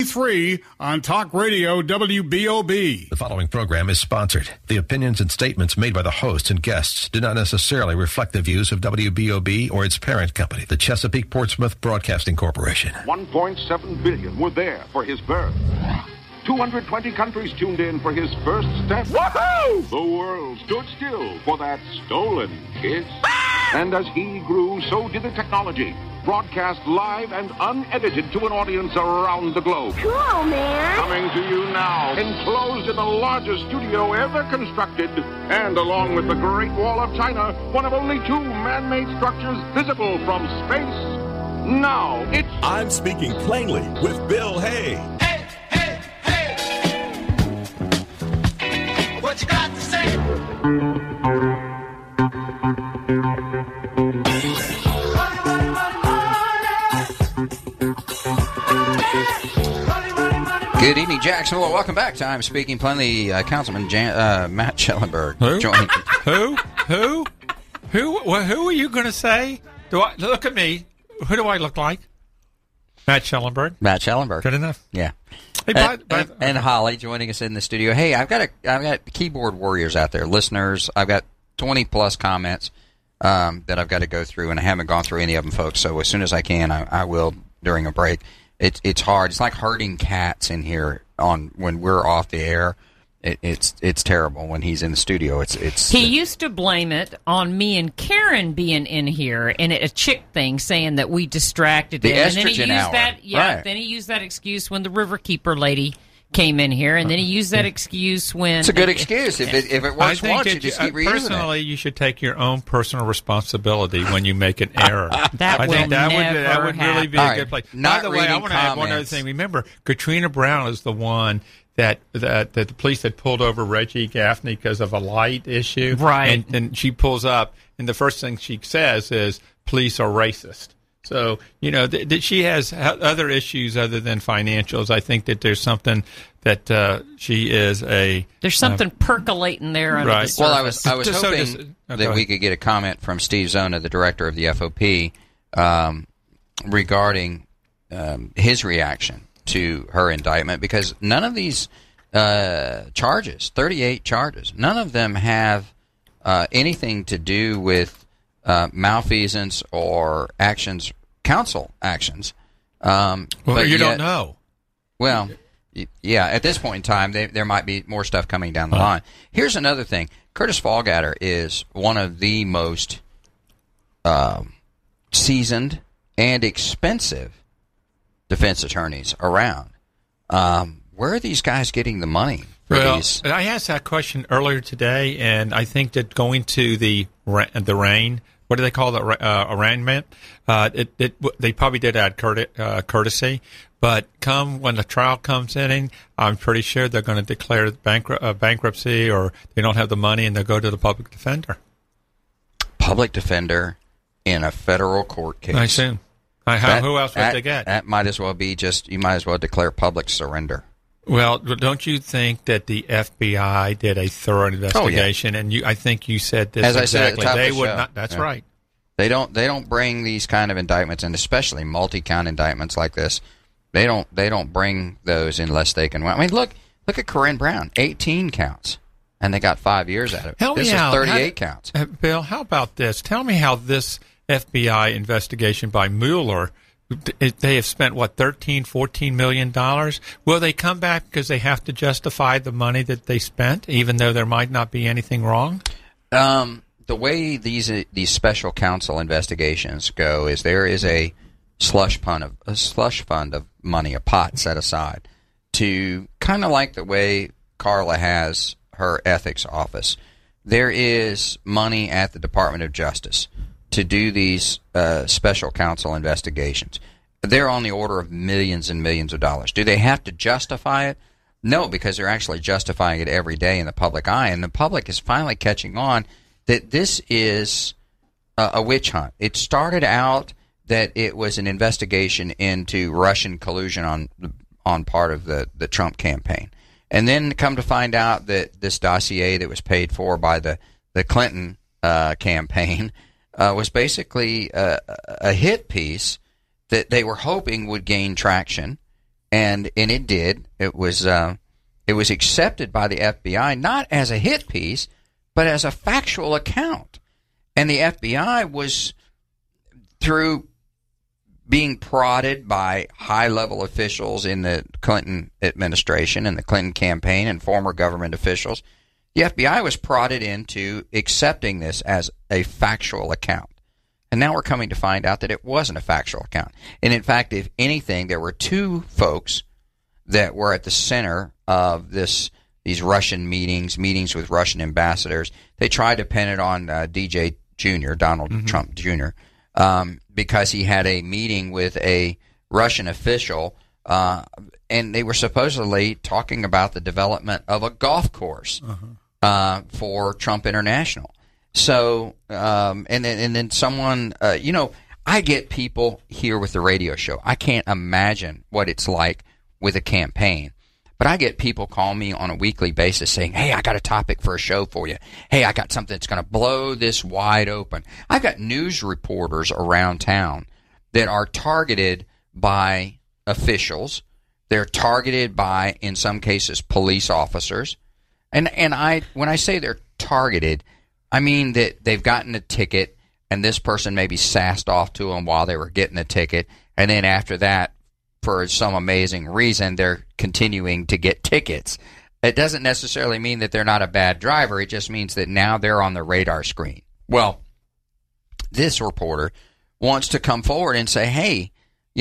3 on Talk Radio WBOB. The following program is sponsored. The opinions and statements made by the hosts and guests do not necessarily reflect the views of WBOB or its parent company, the Chesapeake Portsmouth Broadcasting Corporation. 1.7 billion were there for his birth. 220 countries tuned in for his first step. Woohoo! The world stood still for that stolen kiss. And as he grew, so did the technology. Broadcast live and unedited to an audience around the globe. Cool, man. Coming to you now, enclosed in the largest studio ever constructed, and along with the Great Wall of China, one of only 2 man-made structures visible from space. Now, it's... I'm Speaking Plainly with Bill Hay. Hey, hey, hey! What you got to say? Good evening, Jacksonville. Welcome back to I'm Speaking Plainly. Councilman Matt Schellenberg. Who are you going to say? Look at me. Who do I look like? Matt Schellenberg. Matt Schellenberg. Good enough. Yeah. Hey, and Holly joining us in the studio. Hey, I've got keyboard warriors out there, listeners. I've got 20 plus comments that I've got to go through, and I haven't gone through any of them, folks. So as soon as I can, I will during a break. It's hard. It's like herding cats in here when we're off the air. It's terrible when he's in the studio. He used to blame it on me and Karen being in here and a chick thing, saying that we distracted him. And then he used hour. Right. Then he used that excuse when the Riverkeeper lady came in here, and then he used that excuse when... It's a good excuse. If it works once, you just keep reusing personally, you should take your own personal responsibility when you make an error. That would really be a good place. By the way, I want to add one other thing. Remember, Katrina Brown is the one that the police had pulled over Reggie Gaffney because of a light issue. Right. And she pulls up, and the first thing she says is, police are racist. So, she has other issues other than financials. I think that there's something that she is there's something percolating there under the surface. Well, I was hoping that we could get a comment from Steve Zona, the director of the FOP, regarding his reaction to her indictment, because none of these charges, 38 charges, none of them have anything to do with malfeasance or council actions. But you don't know. Well, yeah, at this point in time, there might be more stuff coming down the line. Here's another thing. Curtis Fallgatter is one of the most seasoned and expensive defense attorneys around. Where are these guys getting the money for these? I asked that question earlier today, and I think that going to the rain, what do they call that, arraignment? They probably did add courtesy, but when the trial comes in, I'm pretty sure they're going to declare bankruptcy, or they don't have the money, and they'll go to the public defender. Public defender in a federal court case. I assume. Who else would they get? That might as well be you might as well declare public surrender. Well, don't you think that the FBI did a thorough investigation? And I think you said this as exactly. I said, they would not. That's right. They don't bring these kind of indictments, and especially multi-count indictments like this. They don't bring those unless they can. I mean, look at Corinne Brown, 18 counts, and they got 5 years out of it. This is 38 counts. Bill, how about this? Tell me how this FBI investigation by Mueller. They have spent, $13-14 million? Will they come back because they have to justify the money that they spent, even though there might not be anything wrong? The way these special counsel investigations go is there is a slush fund of money, a pot set aside, to kind of like the way Carla has her ethics office. There is money at the Department of Justice to do these special counsel investigations. They're on the order of millions and millions of dollars. Do they have to justify it? No, because they're actually justifying it every day in the public eye, and the public is finally catching on that this is a witch hunt. It started out that it was an investigation into Russian collusion on part of the Trump campaign, and then come to find out that this dossier that was paid for by the Clinton campaign was basically a hit piece that they were hoping would gain traction and it did. It was accepted by the FBI not as a hit piece, but as a factual account. And the FBI was, through being prodded by high-level officials in the Clinton administration and the Clinton campaign and former government officials, the FBI was prodded into accepting this as a factual account. And now we're coming to find out that it wasn't a factual account. And in fact, if anything, there were two folks that were at the center of these Russian meetings with Russian ambassadors. They tried to pin it on DJ Jr., Donald Trump Jr., because he had a meeting with a Russian official, and they were supposedly talking about the development of a golf course for Trump International. So, and then someone, I get people here with the radio show. I can't imagine what it's like with a campaign. But I get people call me on a weekly basis saying, hey, I got a topic for a show for you. Hey, I got something that's going to blow this wide open. I've got news reporters around town that are targeted by officials. They're targeted by, in some cases, police officers. And when I say they're targeted, I mean that they've gotten a ticket and this person maybe sassed off to them while they were getting the ticket. And then after that, for some amazing reason, they're continuing to get tickets. It doesn't necessarily mean that they're not a bad driver. It just means that now they're on the radar screen. Well, this reporter wants to come forward and say, hey,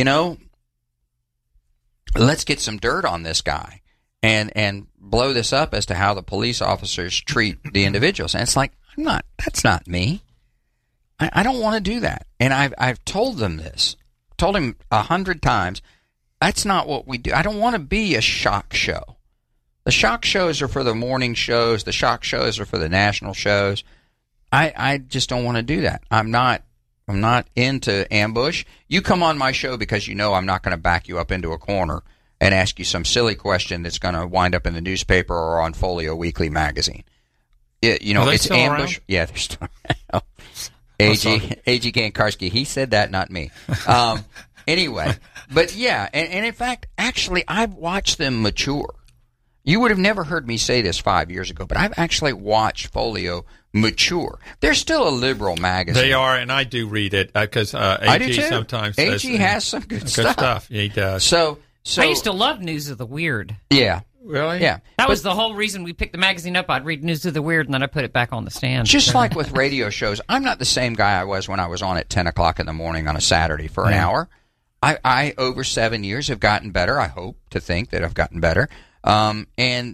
let's get some dirt on this guy and blow this up as to how the police officers treat the individuals. And it's like, that's not me. I don't want to do that. And I've told them this, told him 100 times, that's not what we do. I don't want to be a shock show. The shock shows are for the morning shows. The shock shows are for the national shows. I just don't want to do that. I'm not into ambush. You come on my show because you know I'm not going to back you up into a corner and ask you some silly question that's going to wind up in the newspaper or on Folio Weekly magazine. It's ambush. Around? Yeah, they're still around. A.G. Gankarski, he said that, not me. Anyway, but yeah, and in fact, actually, I've watched them mature. You would have never heard me say this 5 years ago, but I've actually watched Folio mature. They're still a liberal magazine. They are, and I do read it because AG sometimes says AG has some good stuff. He does. So I used to love News of the Weird. Yeah. Really? Yeah. That was the whole reason we picked the magazine up. I'd read News of the Weird, and then I put it back on the stand. Just like with radio shows, I'm not the same guy I was when I was on at 10 o'clock in the morning on a Saturday for an hour. I over 7 years, have gotten better. I hope to think that I've gotten better. They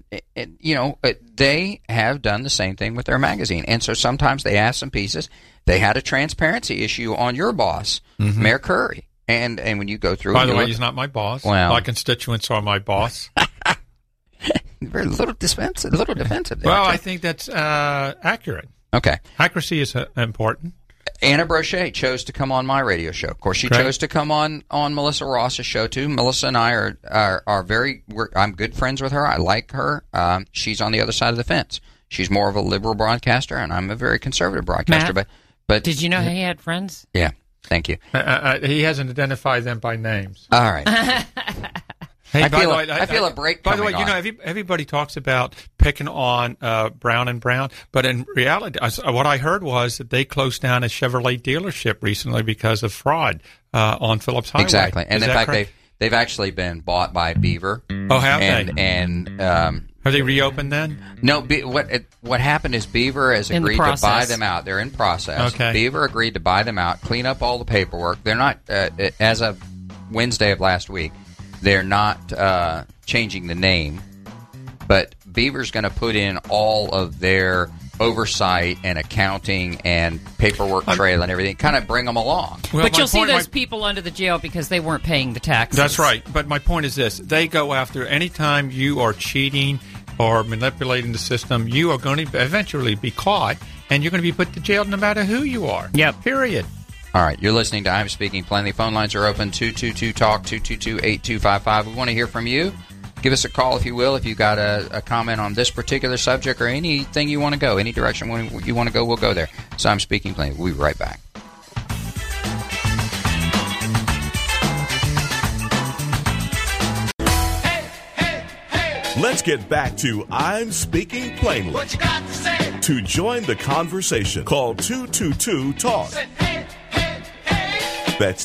have done the same thing with their magazine. And so sometimes they ask some pieces. They had a transparency issue on your boss, Mayor Curry. And when you go through... By the way, he's not my boss. Well, my constituents are my boss. Very little defensive there. Well, I think that's accurate. Okay. Accuracy is important. Anna Brochet chose to come on my radio show. Of course, she chose to come on Melissa Ross's show, too. Melissa and I are very... I'm good friends with her. I like her. She's on the other side of the fence. She's more of a liberal broadcaster, and I'm a very conservative broadcaster. Matt, but did you know he had friends? Yeah. Thank you. He hasn't identified them by names. All right. Hey, I feel a break by the way, on. Everybody talks about picking on Brown and Brown, but in reality, what I heard was that they closed down a Chevrolet dealership recently because of fraud on Phillips Highway. Exactly. And in fact, correct? they've actually been bought by Beaver. Oh, have they? And have they reopened then? No. What happened is Beaver has agreed to buy them out. They're in process. Okay. Beaver agreed to buy them out, clean up all the paperwork. They're not, as of Wednesday of last week, they're not changing the name, but Beaver's going to put in all of their oversight and accounting and paperwork trail and everything, kind of bring them along. Well, but you'll see those people under the jail because they weren't paying the taxes. That's right. But my point is this. They go after anytime you are cheating or manipulating the system, you are going to eventually be caught, and you're going to be put to jail no matter who you are. Yep. Period. All right, you're listening to I'm Speaking Plainly. Phone lines are open, 222-TALK, 222-8255. We want to hear from you. Give us a call, if you will, if you've got a comment on this particular subject or anything you want to go, any direction you want to go, we'll go there. So I'm Speaking Plainly. We'll be right back. Let's get back to I'm Speaking Plainly. What you got to say? To join the conversation, call 222-TALK. Say, hey, hey, hey. That's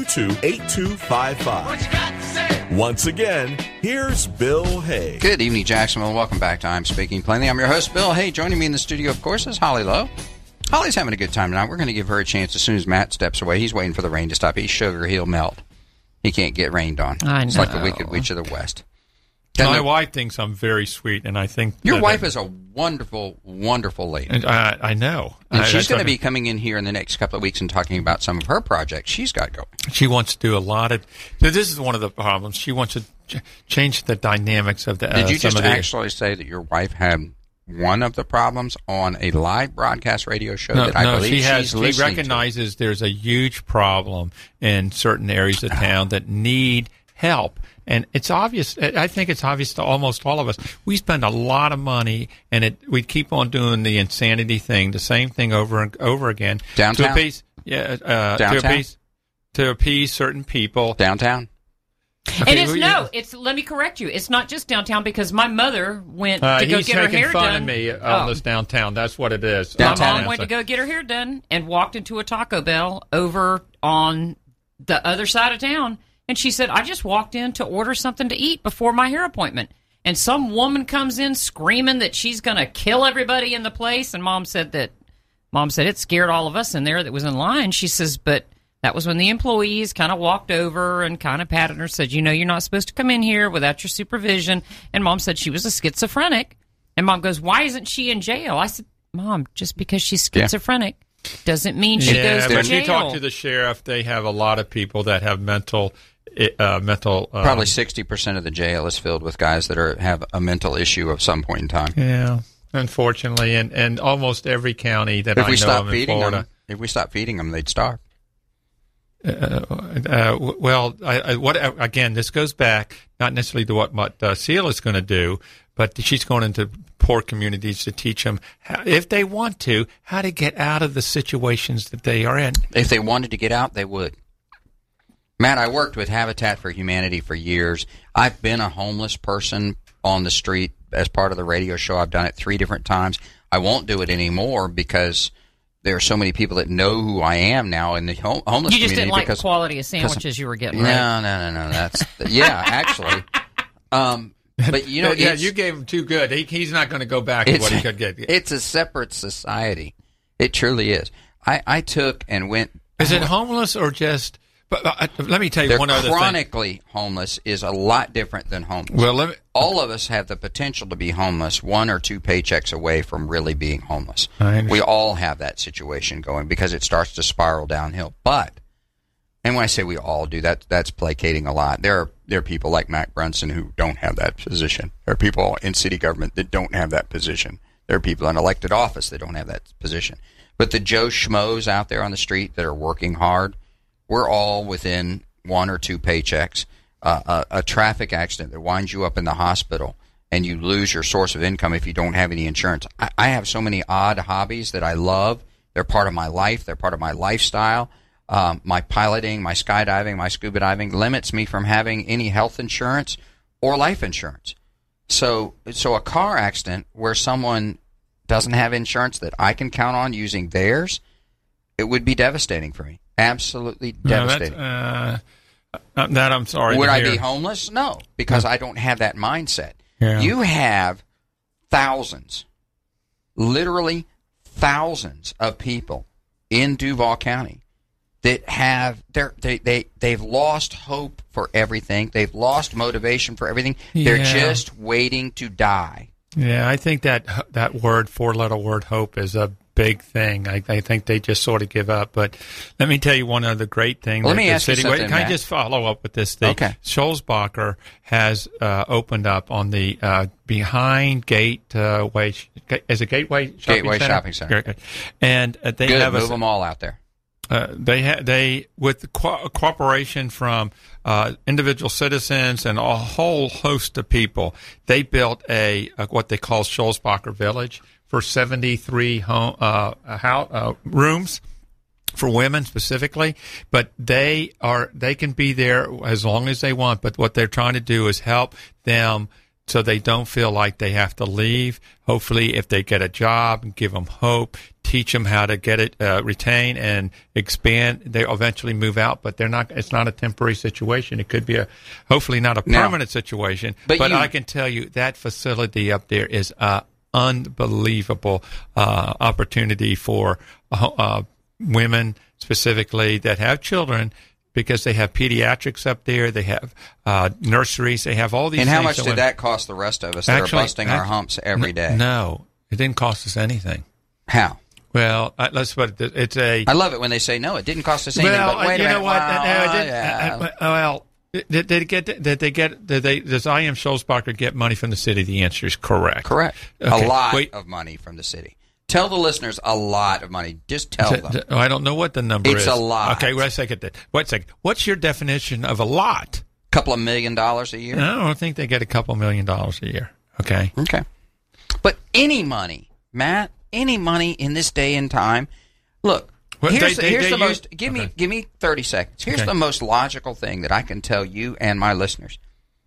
222-8255. What you got to say? Once again, here's Bill Hay. Good evening, Jacksonville. Welcome back to I'm Speaking Plainly. I'm your host, Bill Hay. Joining me in the studio, of course, is Holly Lowe. Holly's having a good time tonight. We're going to give her a chance as soon as Matt steps away. He's waiting for the rain to stop. He's sugar. He'll melt. He can't get rained on. I It's know. like the Wicked Witch of the West. My wife thinks I'm very sweet, and I think Your wife is a wonderful, wonderful lady. And I know. And she's that's going to what- be coming in here in the next couple of weeks and talking about some of her projects she's got going. She wants to do a lot of. So this is one of the problems. She wants to change the dynamics of the. Did you some just of the, actually say that your wife had one of the problems on a live broadcast radio show that I believe she has. she's She listening recognizes there's a huge problem in certain areas of town that need help. And it's obvious. I think it's obvious to almost all of us. We spend a lot of money, and we keep on doing the insanity thing, the same thing over and over again. Downtown? To appease, Downtown? to appease certain people. Downtown? Okay, And let me correct you. It's not just downtown because my mother went to go he's get her making hair fun done. of me on this downtown. That's what it is. My Downtown. mom went to go get her hair done and walked into a Taco Bell over on the other side of town. And she said, I just walked in to order something to eat before my hair appointment. And some woman comes in screaming that she's going to kill everybody in the place. And Mom said it scared all of us in there that was in line. She says, but that was when the employees kind of walked over and kind of patted her, said, you're not supposed to come in here without your supervision. And Mom said she was a schizophrenic. And Mom goes, why isn't she in jail? I said, Mom, just because she's schizophrenic doesn't mean she goes to but jail. you talk to the sheriff, they have a lot of people that have mental. Probably 60% of the jail is filled with guys that have a mental issue of some point in time. Yeah, unfortunately, and almost every county that If I we know stop of in feeding Florida. them, if we stop feeding them, they'd starve. Again, this goes back not necessarily to what Seal is going to do, but she's going into poor communities to teach them, if they want to, how to get out of the situations that they are in. If they wanted to get out, they would. Matt, I worked with Habitat for Humanity for years. I've been a homeless person on the street as part of the radio show. I've done it 3 different times. I won't do it anymore because there are so many people that know who I am now in the homeless community. You just didn't like the because, quality of sandwiches you were getting, no, right? No. That's yeah, actually. But you gave him too good. He's not going to go back to what he could get. It's a separate society. It truly is. I took and went. Is it homeless or just? But let me tell you one other thing. Chronically homeless is a lot different than homeless. Well, all of us have the potential to be homeless, 1 or 2 paychecks away from really being homeless. We all have that situation going because it starts to spiral downhill. And when I say we all do, that's placating a lot. There are people like Mac Brunson who don't have that position. There are people in city government that don't have that position. There are people in elected office that don't have that position. But the Joe Schmoes out there on the street that are working hard, we're all within 1 or 2 paychecks. A traffic accident that winds you up in the hospital and you lose your source of income if you don't have any insurance. I have so many odd hobbies that I love. They're part of my life. They're part of my lifestyle. My piloting, my skydiving, my scuba diving limits me from having any health insurance or life insurance. So a car accident where someone doesn't have insurance that I can count on using theirs, it would be devastating for me. Absolutely devastating. That I'm sorry. Would to I hear. be homeless? No, because I don't have that mindset. Yeah. You have thousands, literally thousands of people in Duval County that have they've lost hope for everything. They've lost motivation for everything. They're Yeah. just waiting to die. Yeah, I think that word, 4-letter word, hope, is a big thing. I think they just sort of give up. But let me tell you one other great thing. Let me ask you something, Can I Matt? just follow up with this thing? Okay. Scholzbacher has opened up on the behind Gateway. Is it Gateway Shopping Gateway Center? Shopping Center. Good. And they Good, have move them all out there. They with the cooperation from individual citizens and a whole host of people, they built a what they call Scholzbacher Village for 73 rooms for women specifically. But they can be there as long as they want. But what they're trying to do is help them so they don't feel like they have to leave. Hopefully, if they get a job, give them hope, teach them how to get it, retain and expand, they'll eventually move out. But they're not. It's not a temporary situation. It could be hopefully not a permanent situation. But I can tell you that facility up there is a unbelievable opportunity for women specifically that have children, because they have pediatrics up there, they have nurseries, they have all these things. And how much did that cost the rest of us that are busting our humps every day? No, it didn't cost us anything. How? Well, let's put it. It's a. I love it when they say no, it didn't cost us anything. Well, but wait a minute. Well, did does I.M. Schulzbacher get money from the city? The answer is correct. Correct. Okay. A lot of money from the city. Tell the listeners a lot of money. Just tell them. I don't know what the number is. It's a lot. Okay, wait a second. What's your definition of a lot? $2 million a year. I don't think they get $2 million a year. Okay. Okay. But any money, Matt, any money in this day and time. Look, here's the most. Give me 30 seconds. Here's the most logical thing that I can tell you and my listeners.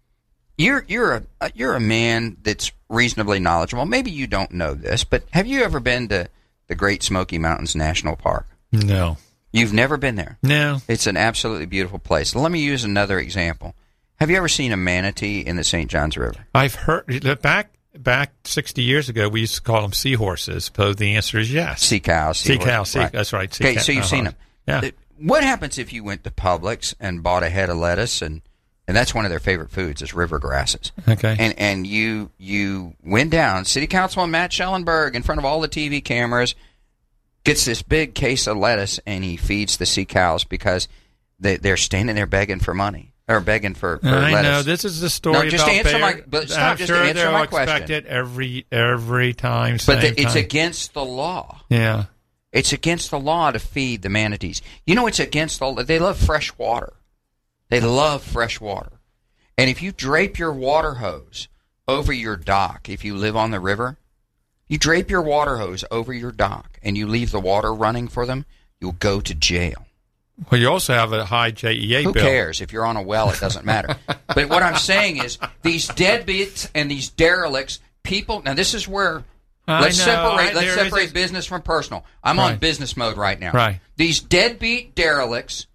You're a man that's reasonably knowledgeable. Maybe you don't know this, but have you ever been to the Great Smoky Mountains National Park? No. You've never been there? No. It's an absolutely beautiful place. Let me use another example. Have you ever seen a manatee in the St. Johns River? I've heard back 60 years ago, we used to call them seahorses. So the answer is yes. Sea cows. Right. That's right. Okay, so you've seen them. Yeah. What happens if you went to Publix and bought a head of lettuce and that's one of their favorite foods is river grasses. Okay. And you went down, City Councilman Matt Schellenberg, in front of all the TV cameras, gets this big case of lettuce, and he feeds the sea cows because they're standing there begging for money, or begging for lettuce. I know. This is the story just about answer bear. I'm sure answer my question. Expect it every time. But it's against the law. Yeah. It's against the law to feed the manatees. You know, it's against the law. They love fresh water. They love fresh water. And if you drape your water hose over your dock, if you live on the river, you drape your water hose over your dock and you leave the water running for them, you'll go to jail. Well, you also have a high JEA bill. Who cares? cares? If you're on a well, it doesn't matter. But what I'm saying is these deadbeats and these derelicts, people, now this is where let's separate business from personal. I'm on business mode right now. Right. These deadbeat derelicts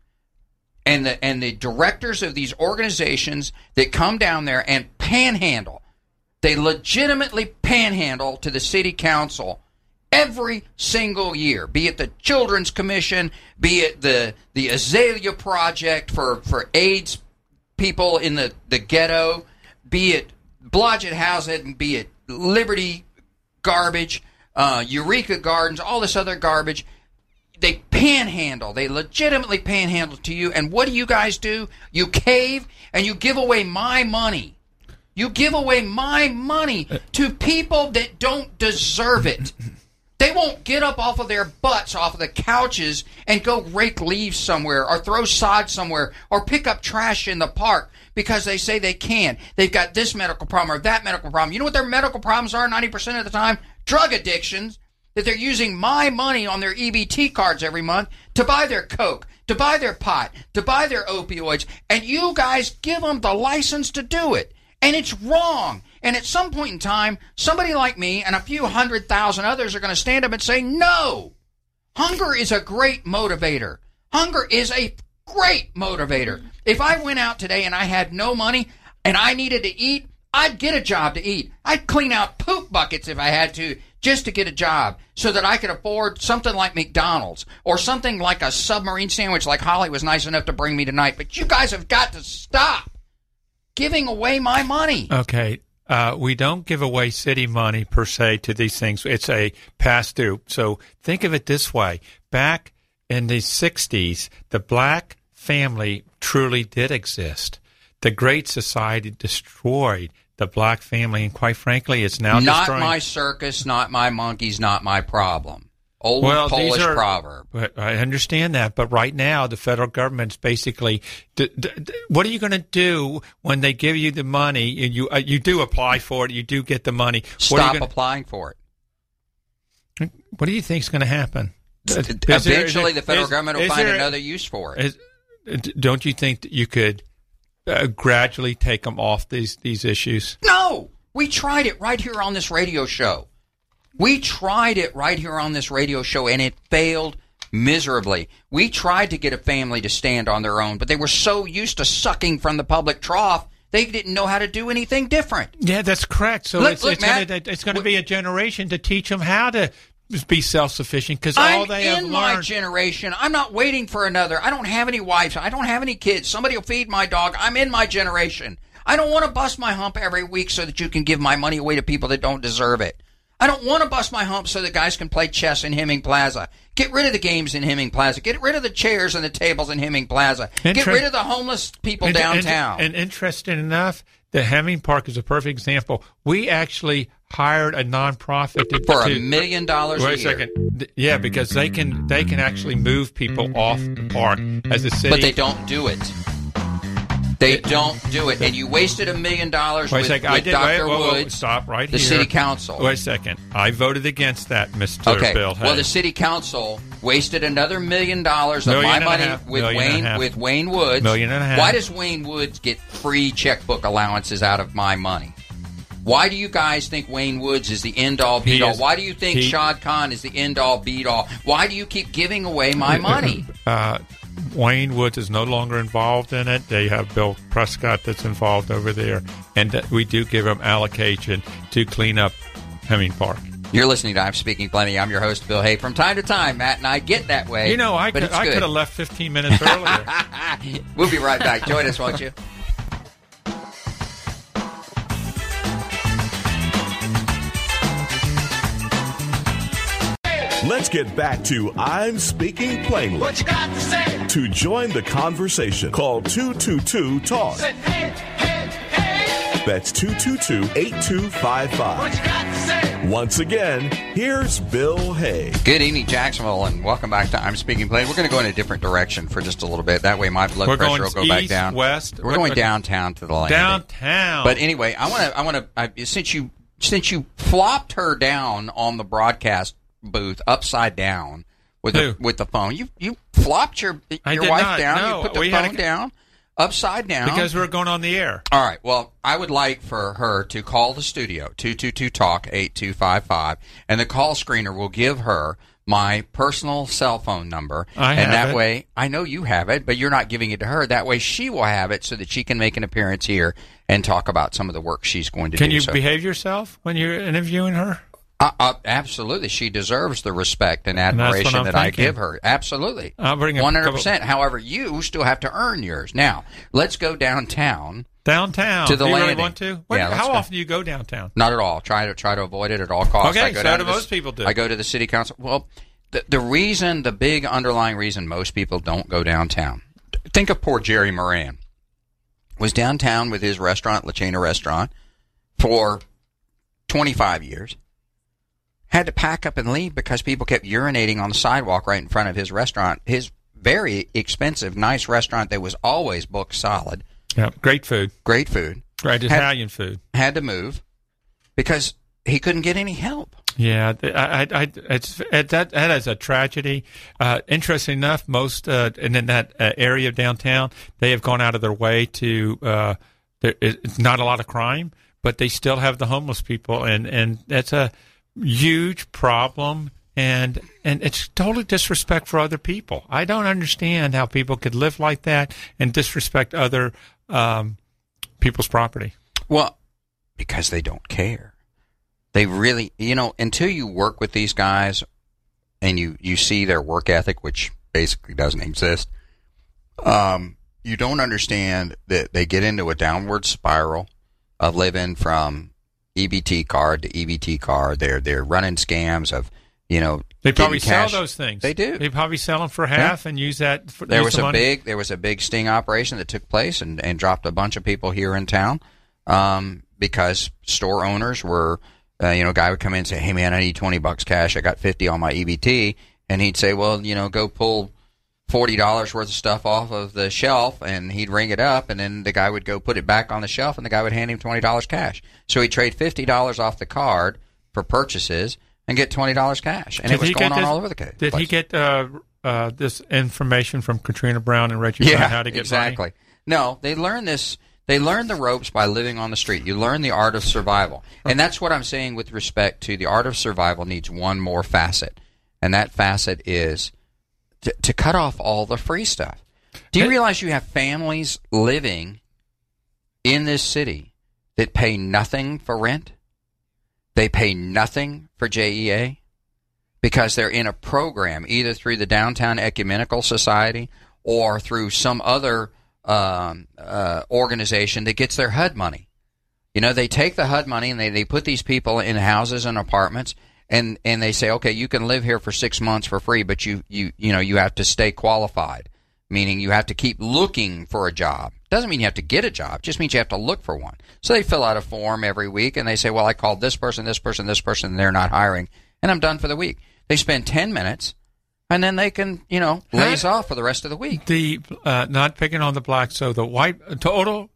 and the directors of these organizations that come down there and panhandle, they legitimately panhandle to the city council every single year, be it the Children's Commission, be it the Azalea Project for AIDS people in the ghetto, be it Blodgett Housing, be it Liberty Garbage, Eureka Gardens, all this other garbage. They panhandle. They legitimately panhandle to you. And what do you guys do? You cave and you give away my money. You give away my money to people that don't deserve it. They won't get up off of their butts, off of the couches, and go rake leaves somewhere or throw sod somewhere or pick up trash in the park because they say they can. They've got this medical problem or that medical problem. You know what their medical problems are 90% of the time? Drug addictions. That they're using my money on their EBT cards every month to buy their coke, to buy their pot, to buy their opioids, and you guys give them the license to do it. And it's wrong. And at some point in time, somebody like me and a few 100,000 others are going to stand up and say, no, hunger is a great motivator. Hunger is a great motivator. If I went out today and I had no money and I needed to eat, I'd get a job to eat. I'd clean out poop buckets if I had to, just to get a job so that I could afford something like McDonald's or something like a submarine sandwich like Holly was nice enough to bring me tonight. But you guys have got to stop giving away my money. Okay. We don't give away city money per se to these things. It's a pass-through. So think of it this way. Back in the 60s, the black family truly did exist. The Great Society destroyed the black family, and quite frankly, it's now destroying. Not my circus, not my monkeys, not my problem. Old Polish proverb. I understand that, but right now the federal government's basically. What are you going to do when they give you the money and you do apply for it? You do get the money. Stop applying for it. What do you think is going to happen? Eventually, the federal government will find another use for it. Don't you think that you could gradually take them off these issues? No. We tried it right here on this radio show. We tried it right here on this radio show, and it failed miserably. We tried to get a family to stand on their own, but they were so used to sucking from the public trough, they didn't know how to do anything different. Yeah, that's correct. So Look, it's going to be a generation to teach them how to be self-sufficient, because all they have in learned. my generation. I'm not waiting for another. I don't have any wives. I don't have any kids. Somebody will feed my dog. I'm in my generation. I don't want to bust my hump every week so that you can give my money away to people that don't deserve it. I don't want to bust my hump so that guys can play chess in Hemming Plaza. Get rid of the games in Hemming Plaza. Get rid of the chairs and the tables in Hemming Plaza. Get rid of the homeless people downtown. And interesting enough, the Hemming Park is a perfect example. We actually hired a nonprofit for $1 million a year. Wait a second. Yeah, because they can actually move people off the park as a city. But they don't do it. They don't do it. And you wasted $1 million with Dr. Woods, stop right the here. city council. Wait a second. I voted against that, Mr. Okay. Bill. Well, the city council wasted another $1 million of my money with Wayne Woods. $1.5 million. Why does Wayne Woods get free checkbook allowances out of my money? Why do you guys think Wayne Woods is the end-all, be-all? Why do you think Shad Khan is the end-all, be-all? Why do you keep giving away my money? Wayne Woods is no longer involved in it. They have Bill Prescott that's involved over there. And we do give them allocation to clean up Hemming Park. You're listening to I'm Speaking Plenty. I'm your host, Bill Hay. From time to time, Matt and I get that way. You know, I could have left 15 minutes earlier. We'll be right back. Join us, won't you? Let's get back to I'm Speaking Plainly. What you got to say? To join the conversation, call 222-TALK. Say, hey, hey, hey. That's 222-8255. What you got to say? Once again, here's Bill Hay. Good evening, Jacksonville, and welcome back to I'm Speaking Plainly. We're going to go in a different direction for just a little bit. That way my blood pressure will go back down. West? We're going downtown to the landing. Downtown. But anyway, I want to since you flopped her down on the broadcast booth upside down with the phone. You flopped your wife down. No, you put the phone down upside down because we were going on the air. All right. Well, I would like for her to call the studio 222-TALK-8255, and the call screener will give her my personal cell phone number. That way, I know you have it, but you're not giving it to her. That way, she will have it so that she can make an appearance here and talk about some of the work she's going to do. Can you behave yourself when you're interviewing her? Absolutely. She deserves the respect and admiration that I give her. Absolutely. I'll bring 100%. However, you still have to earn yours. Now, let's go downtown. Downtown. To the do you landing. Really want to? How often do you go downtown? Not at all. Try to avoid it at all costs. Okay, so do most people do. I go to the city council. Well, the big underlying reason most people don't go downtown. Think of poor Jerry Moran. Was downtown with his restaurant, La Chena Restaurant, for 25 years. Had to pack up and leave because people kept urinating on the sidewalk right in front of his restaurant. His very expensive, nice restaurant that was always booked solid. Yeah, great food. Great food. Great Italian food. Had to move because he couldn't get any help. Yeah, that is a tragedy. Interesting enough, most in that area of downtown, they have gone out of their way to. It's not a lot of crime, but they still have the homeless people, and that's a huge problem, and it's total disrespect for other people. I don't understand how people could live like that and disrespect other people's property. Well, because they don't care. They really, until you work with these guys and you see their work ethic, which basically doesn't exist, you don't understand that they get into a downward spiral of living from EBT card to EBT card. They're running scams of, they probably cash. Sell those things. They do. They probably sell them for half and use that. There was a big sting operation that took place and dropped a bunch of people here in town because store owners were, a guy would come in and say, "Hey man, I need $20 cash. I got 50 on my EBT," and he'd say, "Well, go pull $40 worth of stuff off of the shelf," and he'd ring it up, and then the guy would go put it back on the shelf, and the guy would hand him $20 cash. So he'd trade $50 off the card for purchases and get $20 cash, and it was going on all over the place. Did he get this information from Katrina Brown and Reggie Brown how to get exactly. money? No, they learned this They learn the ropes by living on the street. You learn the art of survival. And that's what I'm saying with respect to the art of survival needs one more facet. And that facet is to cut off all the free stuff. Do you realize you have families living in this city that pay nothing for rent? They pay nothing for JEA because they're in a program either through the Downtown Ecumenical Society or through some other organization that gets their HUD money. You know, they take the HUD money and they put these people in houses and apartments, and they say, okay, you can live here for 6 months for free, but you have to stay qualified, meaning you have to keep looking for a job. Doesn't mean you have to get a job. It just means you have to look for one. So they fill out a form every week, and they say, well, I called this person, and they're not hiring, and I'm done for the week. They spend 10 minutes, and then they can, laze off for the rest of the week. The not picking on the blacks, so the white total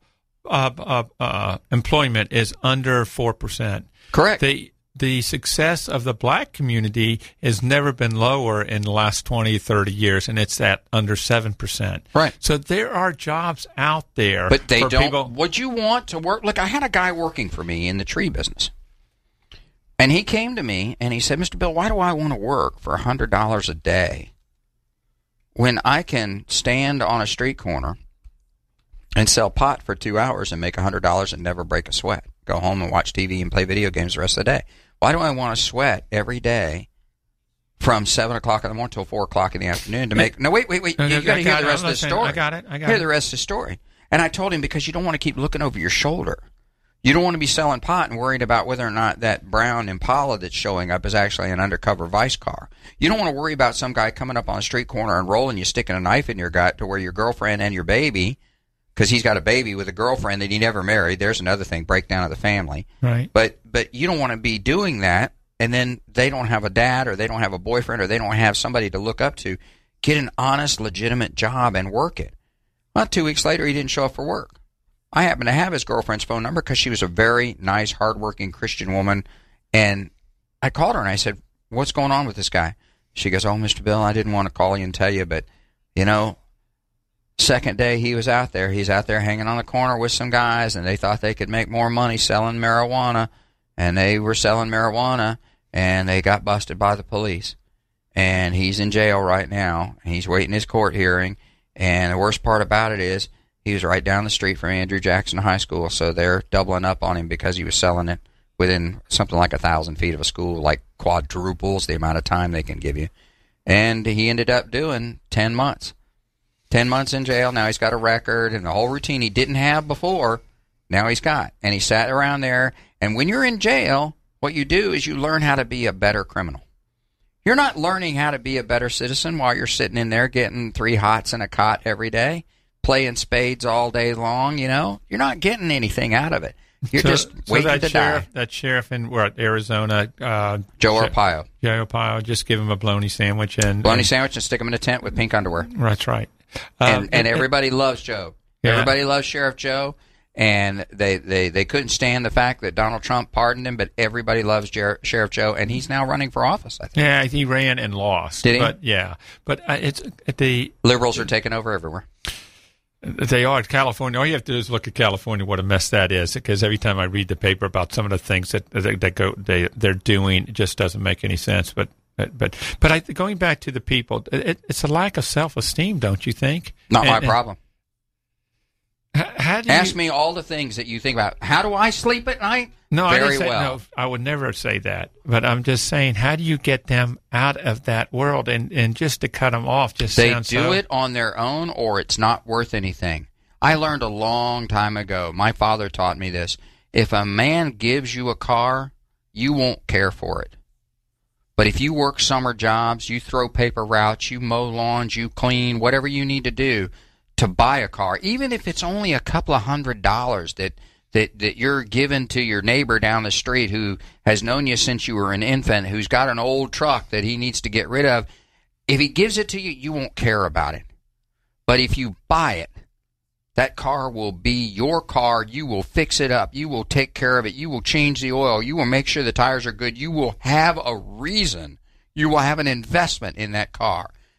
employment is under 4%. Correct. The success of the black community has never been lower in the last 20, 30 years, and it's at under 7%. Right. So there are jobs out there. But they for don't. People. Would you want to work? Look, I had a guy working for me in the tree business. And he came to me and he said, Mr. Bill, why do I want to work for $100 a day when I can stand on a street corner and sell pot for 2 hours and make $100 and never break a sweat? Go home and watch TV and play video games the rest of the day. Why do I want to sweat every day from 7 o'clock in the morning till 4 o'clock in the afternoon to make... No, wait. You got to hear the rest of the story. I got it. Hear the rest of the story. And I told him, because you don't want to keep looking over your shoulder. You don't want to be selling pot and worried about whether or not that brown Impala that's showing up is actually an undercover vice car. You don't want to worry about some guy coming up on a street corner and rolling you, sticking a knife in your gut to where your girlfriend and your baby, because he's got a baby with a girlfriend that he never married. There's another thing, breakdown of the family. Right. But you don't want to be doing that, and then they don't have a dad or they don't have a boyfriend or they don't have somebody to look up to. Get an honest, legitimate job and work it. Well, 2 weeks later, he didn't show up for work. I happened to have his girlfriend's phone number because she was a very nice, hardworking Christian woman. And I called her and I said, what's going on with this guy? She goes, oh, Mr. Bill, I didn't want to call you and tell you, but, second day he was out there. He's out there hanging on the corner with some guys, and they thought they could make more money selling marijuana. And they were selling marijuana, and they got busted by the police. And he's in jail right now, and he's waiting his court hearing. And the worst part about it is, he was right down the street from Andrew Jackson High School, so they're doubling up on him because he was selling it within something like 1,000 feet of a school, like quadruples the amount of time they can give you. And he ended up doing 10 months. 10 months in jail. Now he's got a record and the whole routine he didn't have before, now he's got. And he sat around there, and when you're in jail, what you do is you learn how to be a better criminal. You're not learning how to be a better citizen while you're sitting in there getting 3 hots and a cot every day, playing spades all day long, You're not getting anything out of it. You're just waiting to die. That sheriff in Arizona, Joe Arpaio. Joe Arpaio, just give him a bologna sandwich and stick him in a tent with pink underwear. That's right. And everybody loves Joe. Yeah. Everybody loves Sheriff Joe, and they couldn't stand the fact that Donald Trump pardoned him, but everybody loves Sheriff Joe, and he's now running for office, I think. Yeah, he ran and lost. Did he? But, yeah. But it's the liberals are taking over everywhere. They are. California. All you have to do is look at California, what a mess that is, because every time I read the paper about some of the things that they're doing, it just doesn't make any sense. But going back to the people, it's a lack of self-esteem, don't you think? Not my problem. How do Ask me all the things that you think about. How do I sleep at night? No, well. No, I would never say that. But I'm just saying, how do you get them out of that world and just to cut them off? They do it on their own, or it's not worth anything. I learned a long time ago. My father taught me this. If a man gives you a car, you won't care for it. But if you work summer jobs, you throw paper routes, you mow lawns, you clean, whatever you need to do to buy a car, even if it's only a couple of $100 that you're giving to your neighbor down the street who has known you since you were an infant, who's got an old truck that he needs to get rid of, if he gives it to you, you won't care about it. But if you buy it, that car will be your car. You will fix it up. You will take care of it. You will change the oil. You will make sure the tires are good. You will have a reason. You will have an investment in that car.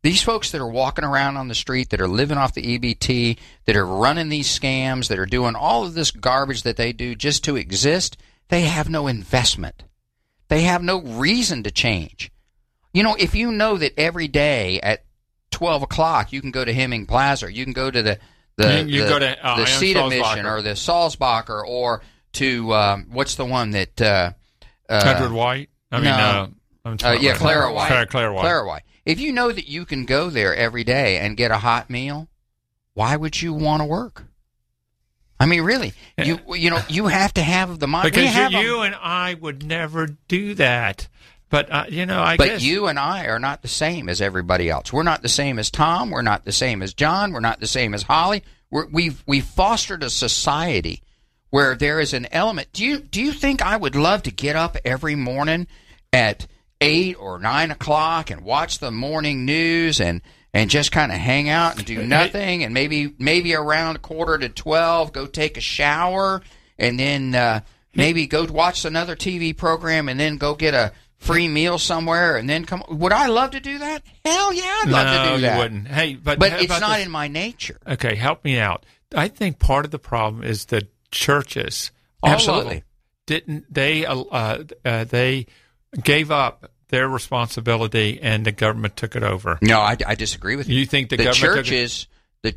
These folks that are walking around on the street, that are living off the EBT, that are running these scams, that are doing all of this garbage that they do just to exist, they have no investment. They have no reason to change. You know, if you know that every day at 12 o'clock you can go to Hemming Plaza, you can go to the Cedar Mission or the Salzbacher, or to what's the one that Edward White? Clara White. Clara White. If you know that you can go there every day and get a hot meal, why would you want to work? I mean, really, you have to have the money. Because you and I would never do that. But I guess. But you and I are not the same as everybody else. We're not the same as Tom. We're not the same as John. We're not the same as Holly. We've fostered a society where there is an element. Do you think I would love to get up every morning at 8 or 9 o'clock and watch the morning news and just kind of hang out and do nothing, and maybe around 11:45 go take a shower, and then maybe go watch another TV program, and then go get a free meal somewhere, and then come? Would I love to do that? Hell yeah, I'd love to do that. No, you wouldn't. Hey, but it's not in my nature. Okay, help me out. I think part of the problem is the churches. Absolutely. Didn't they? They gave up their responsibility, and the government took it over. No, I disagree with you. You think the government the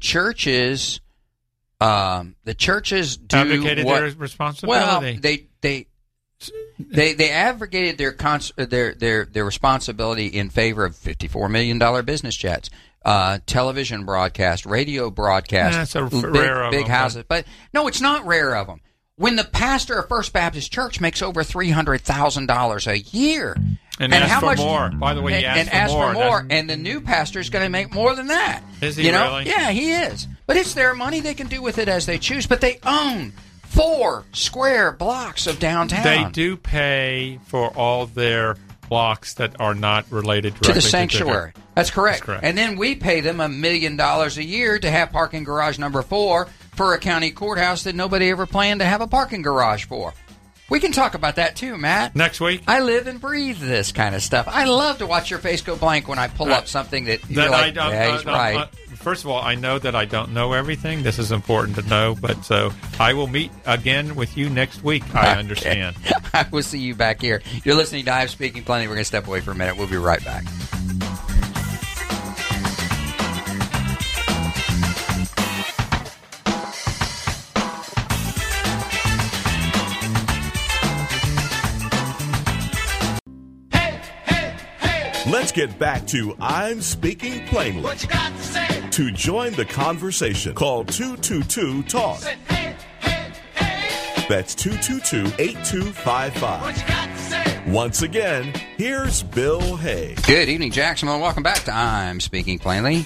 churches do abdicated their responsibility? Well, they abrogated their responsibility in favor of $54 million business jets, television broadcast, radio broadcast. That's rare of big them, houses. But no, it's not rare of them. When the pastor of First Baptist Church makes over $300,000 a year, and asks for more. By the way, he asks for more, and the new pastor is going to make more than that. Is he really? Yeah, he is. But it's their money; they can do with it as they choose. But they own 4 square blocks of downtown. They do pay for all their blocks that are not related directly to the sanctuary. That's correct. That's correct. And then we pay them $1 million a year to have parking garage number 4 for a county courthouse that nobody ever planned to have a parking garage for. We can talk about that too, Matt. Next week. I live and breathe this kind of stuff. I love to watch your face go blank when I pull up something that you're like, yeah, he's right. First of all, I know that I don't know everything. This is important to know, but so I will meet again with you next week. I understand. I will see you back here. You're listening to I'm Speaking Plenty. We're going to step away for a minute. We'll be right back. Let's get back to I'm Speaking Plainly. What you got to say? To join the conversation, call 222-TALK. Say, hey, hey, hey. That's 222-8255. What you got to say? Once again, here's Bill Hay. Good evening, Jacksonville. Welcome back to I'm Speaking Plainly.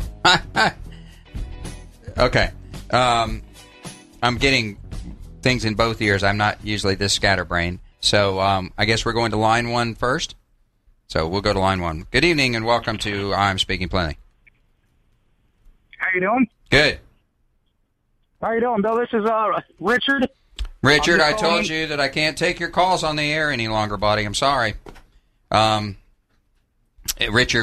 Okay. I'm getting things in both ears. I'm not usually this scatterbrained. So I guess we're going to line 1 first. So we'll go to line 1. Good evening and welcome to I'm Speaking Plenty. How you doing? Good. How you doing, Bill? This is Richard. Richard, I told you that I can't take your calls on the air any longer, buddy. I'm sorry. Richard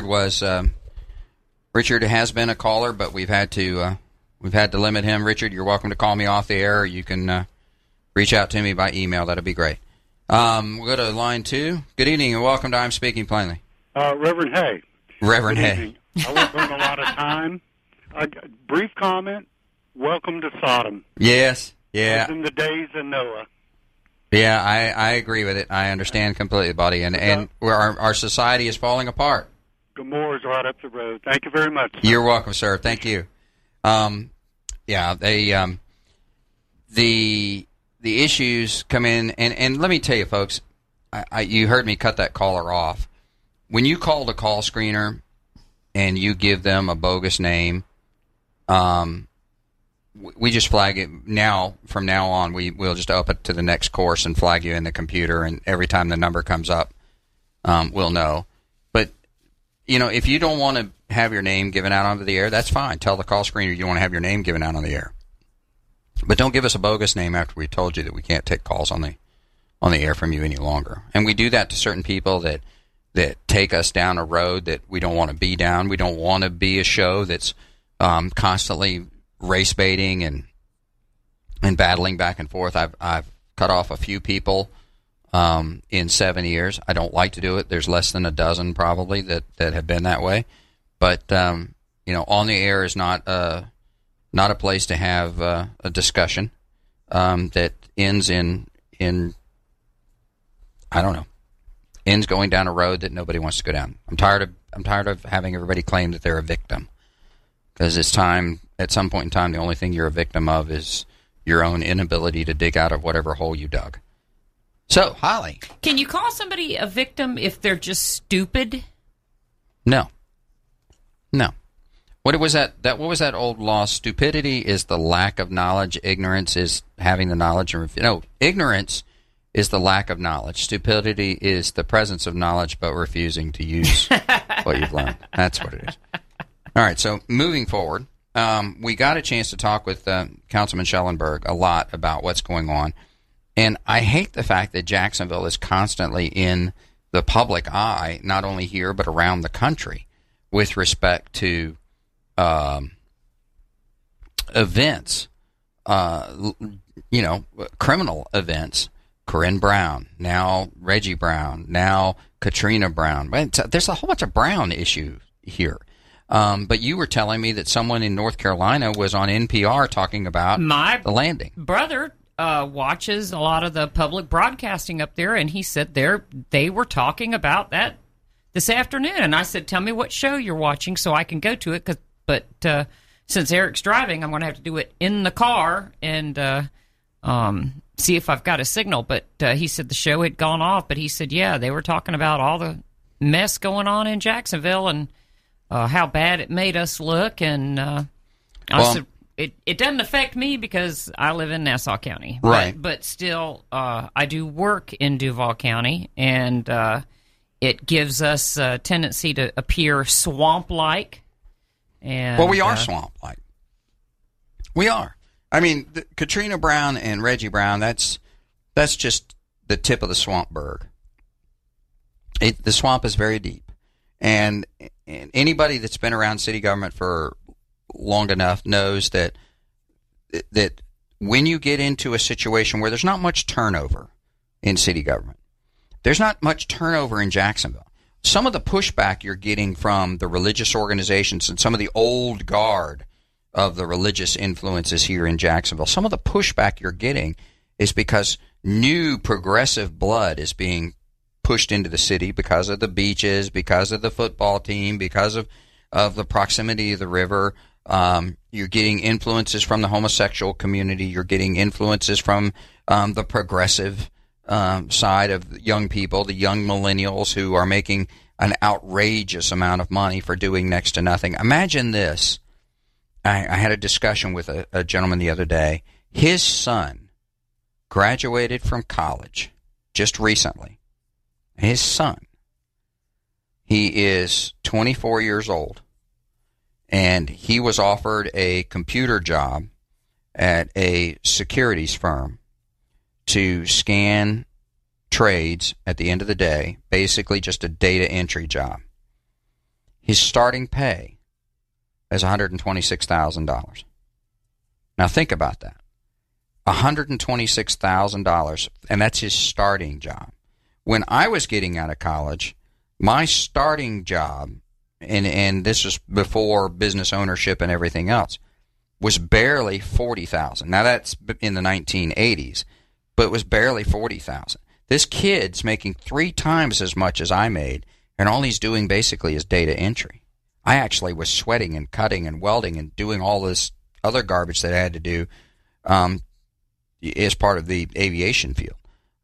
has been a caller, but we've had to limit him. Richard, you're welcome to call me off the air, or you can reach out to me by email. That'd be great. We'll go to line 2. Good evening and welcome to I'm Speaking Plainly. Reverend Hay. Reverend Hay. Evening. I won't spend a lot of time. Brief comment. Welcome to Sodom. Yes. Yeah. As in the days of Noah. Yeah, I agree with it. I understand completely, buddy. And where our society is falling apart. Gomorrah's right up the road. Thank you very much, sir. You're welcome, sir. Thank you. Yeah, the issues come in, and let me tell you, folks, you heard me cut that caller off. When you call the call screener and you give them a bogus name, we just flag it now. From now on, we'll just up it to the next course and flag you in the computer, and every time the number comes up, we'll know. But, if you don't want to have your name given out onto the air, that's fine. Tell the call screener you want to have your name given out on the air. But don't give us a bogus name after we told you that we can't take calls on the air from you any longer. And we do that to certain people that that take us down a road that we don't want to be down. We don't want to be a show that's constantly race baiting and battling back and forth. I've cut off a few people in 7 years. I don't like to do it. There's less than a dozen probably that have been that way. But on the air is not a place to have a discussion that ends in I don't know, ends going down a road that nobody wants to go down. I'm tired of having everybody claim that they're a victim, because it's time. At some point in time, the only thing you're a victim of is your own inability to dig out of whatever hole you dug. So, Holly, can you call somebody a victim if they're just stupid? No. What was that old law? Stupidity is the lack of knowledge. Ignorance is having the knowledge. Ignorance is the lack of knowledge. Stupidity is the presence of knowledge but refusing to use what you've learned. That's what it is. All right, so moving forward, we got a chance to talk with Councilman Schellenberg a lot about what's going on. And I hate the fact that Jacksonville is constantly in the public eye, not only here but around the country, with respect to events, criminal events. Corinne Brown, now Reggie Brown, now Katrina Brown. There's a whole bunch of Brown issues here. But you were telling me that someone in North Carolina was on NPR talking about the landing. Brother watches a lot of the public broadcasting up there, and he said they were talking about that this afternoon. And I said, tell me what show you're watching so I can go to it. But since Eric's driving, I'm going to have to do it in the car and see if I've got a signal. But he said the show had gone off. But he said, yeah, they were talking about all the mess going on in Jacksonville and how bad it made us look. And I said, it doesn't affect me because I live in Nassau County. Right. But still, I do work in Duval County, and it gives us a tendency to appear swamp-like. And, well, we are swamp-like. We are. I mean, Katrina Brown and Reggie Brown, that's just the tip of the swampberg. The swamp is very deep. And anybody that's been around city government for long enough knows that when you get into a situation where there's not much turnover in city government, there's not much turnover in Jacksonville. Some of the pushback you're getting from the religious organizations and some of the old guard of the religious influences here in Jacksonville, some of the pushback you're getting is because new progressive blood is being pushed into the city because of the beaches, because of the football team, because of the proximity of the river. You're getting influences from the homosexual community. You're getting influences from the progressive side of young people, the young millennials who are making an outrageous amount of money for doing next to nothing. Imagine this. I had a discussion with a gentleman the other day. His son graduated from college just recently. His son. He is 24 years old, and he was offered a computer job at a securities firm to scan trades at the end of the day, basically just a data entry job. His starting pay is $126,000. Now think about that. $126,000, and that's his starting job. When I was getting out of college, my starting job, and this was before business ownership and everything else, was barely $40,000. Now that's in the 1980s, but it was barely $40,000. This kid's making 3 times as much as I made, and all he's doing basically is data entry. I actually was sweating and cutting and welding and doing all this other garbage that I had to do as part of the aviation field.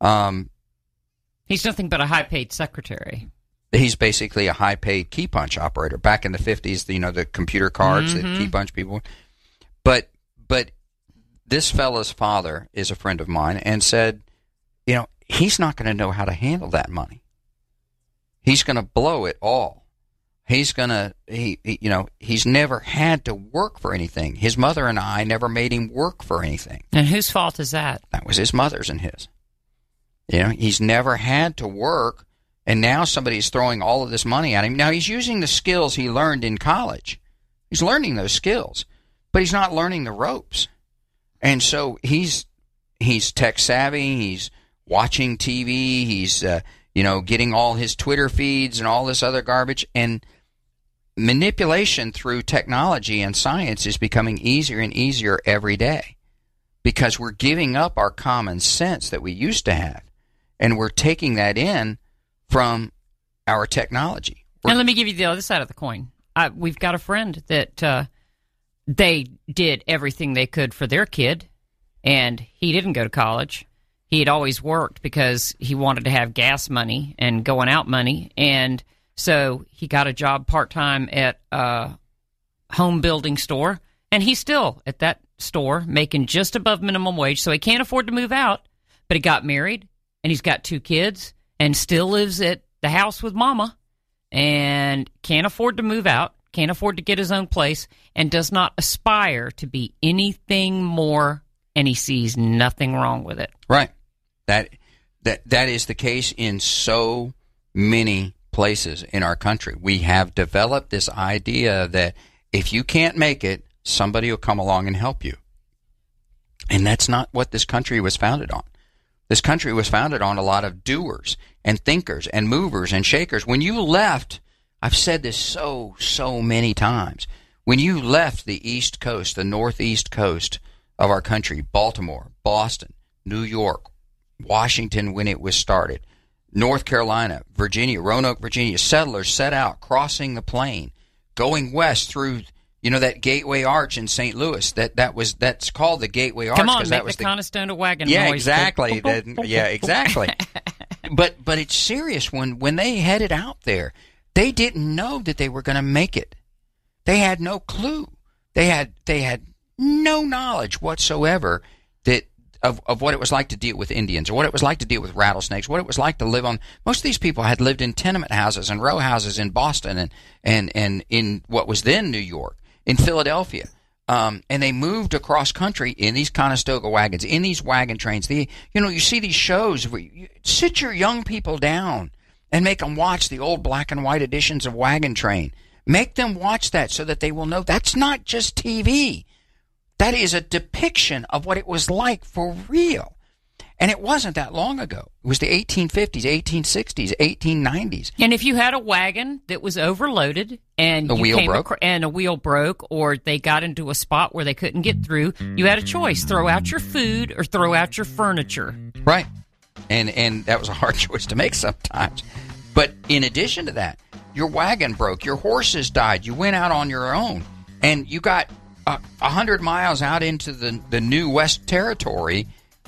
He's nothing but a high-paid secretary. He's basically a high-paid key punch operator. Back in the 50s, the computer cards that key punch people. But this fella's father is a friend of mine and said, he's not going to know how to handle that money. He's going to blow it all. He's never had to work for anything. His mother and I never made him work for anything. And whose fault is that? That was his mother's and his. He's never had to work And now somebody's throwing all of this money at him. Now he's using the skills he learned in college. He's learning those skills, but he's not learning the ropes. And so he's tech savvy. He's watching TV. He's getting all his Twitter feeds and all this other garbage. And manipulation through technology and science is becoming easier and easier every day because we're giving up our common sense that we used to have, and we're taking that in from our technology. And let me give you the other side of the coin. We've got a friend that they did everything they could for their kid, and he didn't go to college. He had always worked because he wanted to have gas money and going out money, and so he got a job part-time at a home building store, and he's still at that store making just above minimum wage, so he can't afford to move out, but he got married, and he's got 2 kids, and still lives at the house with mama, and can't afford to move out, can't afford to get his own place, and does not aspire to be anything more, and he sees nothing wrong with it. Right. That is the case in so many places in our country. We have developed this idea that if you can't make it, somebody will come along and help you. And that's not what this country was founded on. This country was founded on a lot of doers and thinkers and movers and shakers. When you left, I've said this so many times, when you left the East Coast, the Northeast coast of our country, Baltimore, Boston, New York, Washington when it was started, North Carolina, Virginia, Roanoke, Virginia, settlers set out crossing the plain, going west through that Gateway Arch in St. Louis. That's called the Gateway Arch. Come on, make that was the Conestoga wagon noise. Exactly. Yeah, exactly. But it's serious. When they headed out there, they didn't know that they were going to make it. They had no clue. They had no knowledge whatsoever of what it was like to deal with Indians, or what it was like to deal with rattlesnakes, what it was like to live on. Most of these people had lived in tenement houses and row houses in Boston and in what was then New York, in Philadelphia. And they moved across country in these Conestoga wagons, in these wagon trains. You see these shows where you sit your young people down and make them watch the old black and white editions of Wagon Train. Make them watch that so that they will know that's not just TV. That is a depiction of what it was like for real. And it wasn't that long ago. It was the 1850s, 1860s, 1890s. And if you had a wagon that was overloaded and the wheel broke, and a wheel broke, or they got into a spot where they couldn't get through, you had a choice: throw out your food or throw out your furniture. Right. And that was a hard choice to make sometimes. But in addition to that, your wagon broke, your horses died, you went out on your own, and you got 100 miles out into the new West Territory,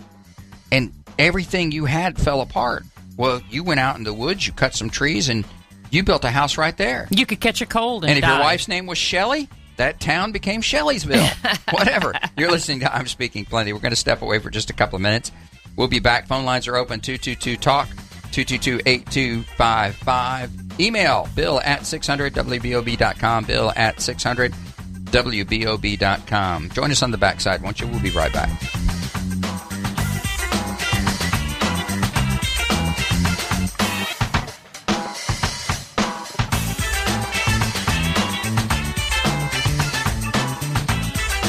and everything you had fell apart. Well, you went out in the woods, you cut some trees, and you built a house right there. You could catch a cold and if die. Your wife's name was Shelley, that town became Shelleysville. Whatever. You're listening to I'm Speaking Plenty. We're going to step away for just a couple of minutes. We'll be back. Phone lines are open, 222-TALK, 222-8255. Email bill@600wbob.com, bill@600wbob.com. Join us on the backside, won't you? We'll be right back.